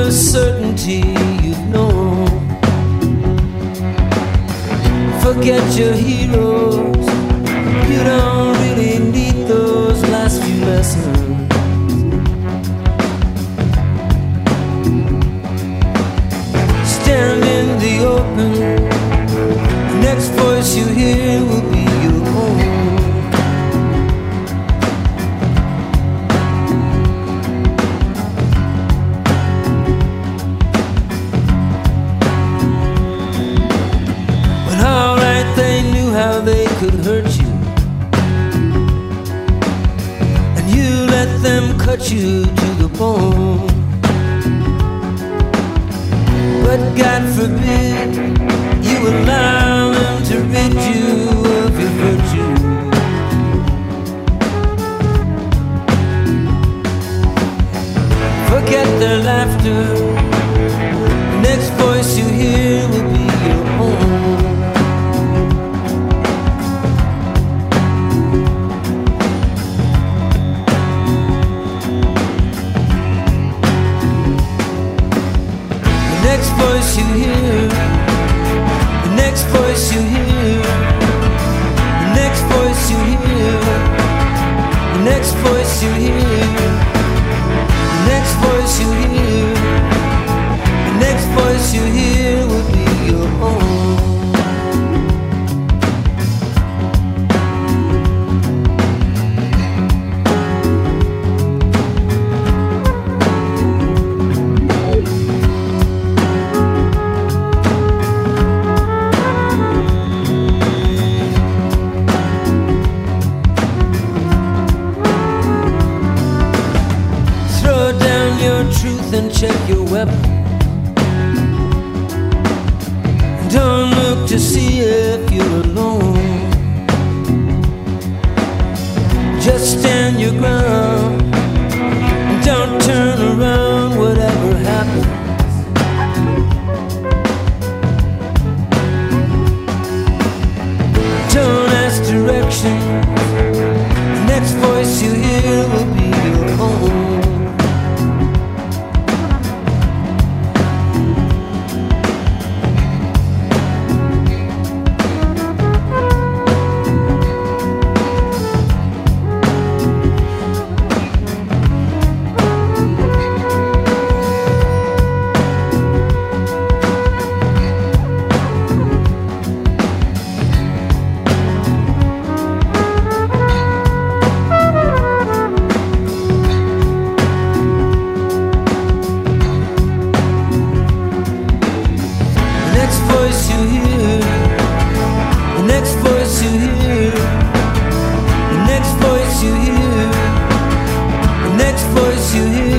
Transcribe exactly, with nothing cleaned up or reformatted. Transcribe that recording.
a certainty you've known. Forget your heroes, you don't really need those last few lessons. Stand in the open, the next voice you hear will be your own. How they could hurt you, and you let them cut you to the bone. But God forbid you allow them to rid you of your virtue. Forget their laughter, the next voice you hear will be your own. The next voice you hear, the next voice you hear, the next voice you hear, the next voice you hear, the next voice you hear, the next voice you hear will be your own. Truth and check your weapon. Don't look to see if you're alone. Just stand your ground and don't turn around whatever happens. Don't ask direction, the next voice you hear will be your own. The next voice you hear, the next voice you hear, the next voice you hear, the next voice you hear.